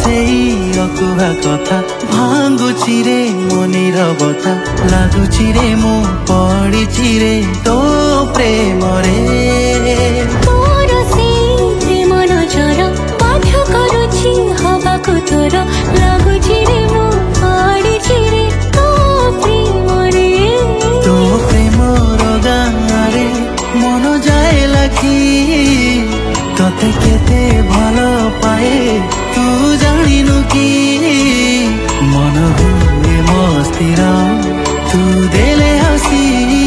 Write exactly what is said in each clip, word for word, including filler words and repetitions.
सेई अकुहा कथा भांगुची रे मनिर बता लागुची रे मु पड़िची रे तो प्रेम रे तोर से प्रेम नजर बाध्य करुची हवाको तोर लागुची रे मु पड़िची रे तो प्रेम रे तो प्रेम गाँरे मन जाए लाखी तते केते भल पाए तू जानिनु कि मन हुए मस्तिर तू देले हसी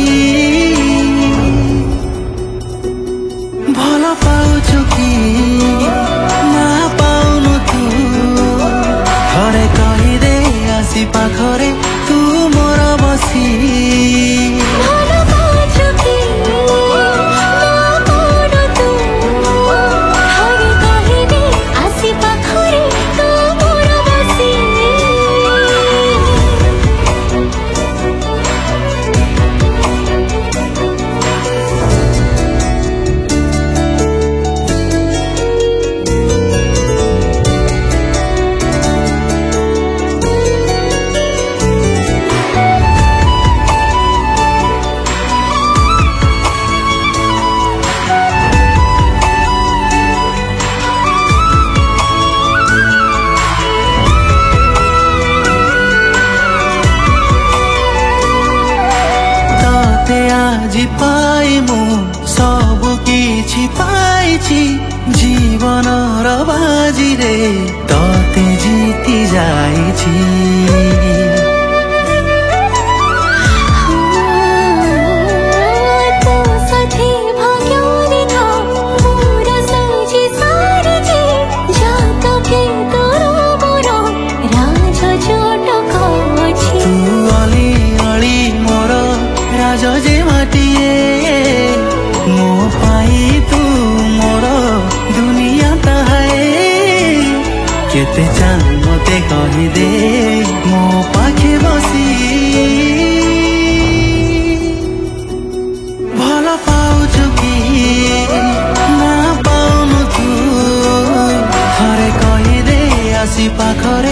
भल पाउछु कि ना पाउनु तू थरे कहिदे आसी पाखरे तू मोर बसी আজি পাই মু সবু কিছু পাইছি জীবনর বাজিরে ততে জিতি যাইছি केते चाह मते कहि दे मो पाखे बसी भल पाउछु कि ना पाउनु तू थरे कहि दे आसी पाखरे